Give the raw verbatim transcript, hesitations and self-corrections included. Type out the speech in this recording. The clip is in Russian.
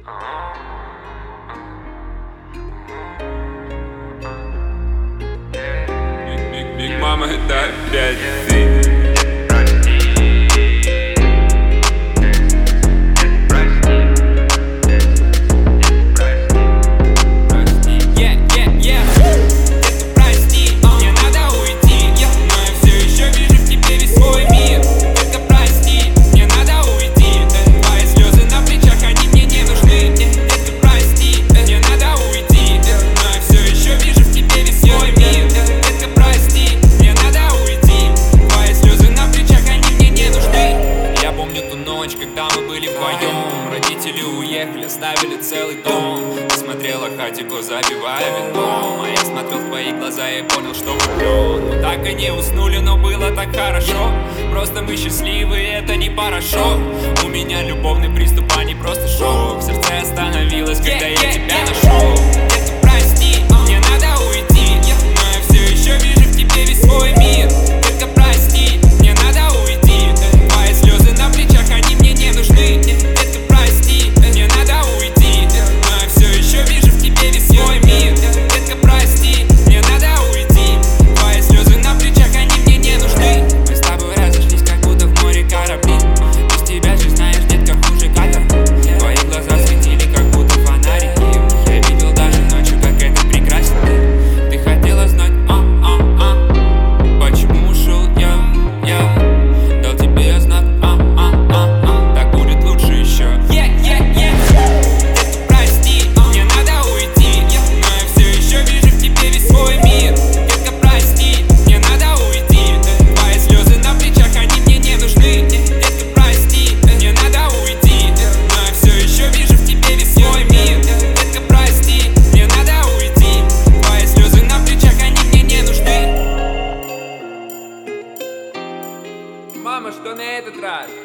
Big, big mama hit that dead thing. Когда мы были вдвоем, родители уехали, оставили целый дом. Ты смотрела хатику, запивая вином, а я смотрел в твои глаза и понял, что влюблен. Мы так и не уснули, но было так хорошо. Просто мы счастливы, это не парашют. У меня любовный приступ, а не просто шок. В сердце остановилось, когда я тебя нашел. Детка, прости, мне надо уйти, но я все еще вижу в тебе весь свой мир. Детка, прости, мне надо уйти. Твои слезы на плечах, они мне не нужны. Детка, прости, мне надо уйти, но я все еще вижу в тебе весь свой мир. Детка, прости, мне надо уйти. Твои слезы на плечах, они мне не нужны. Мы с тобой разошлись, как будто в море корабли. Без тебя же знаешь, детка, хуже катер. Твои глаза светили, как будто фонарики. Я видел даже ночью, как это прекрасно. Ты хотела знать, а-а-а, почему ушел я, я дал тебе знак, а-а-а, так будет лучше еще. Yeah-yeah-yeah. Детка, прости, мне надо уйти, но я все еще вижу в тебе весь свой мир. Детка, прости, мне надо уйти. Твои слезы на плечах, они мне не нужны. Детка, прости, мне надо уйти, но я все еще вижу в тебе весь свой мир. Детка, прости, мне надо уйти. Твои слезы на плечах, они мне не нужны. Мама, что на этот раз?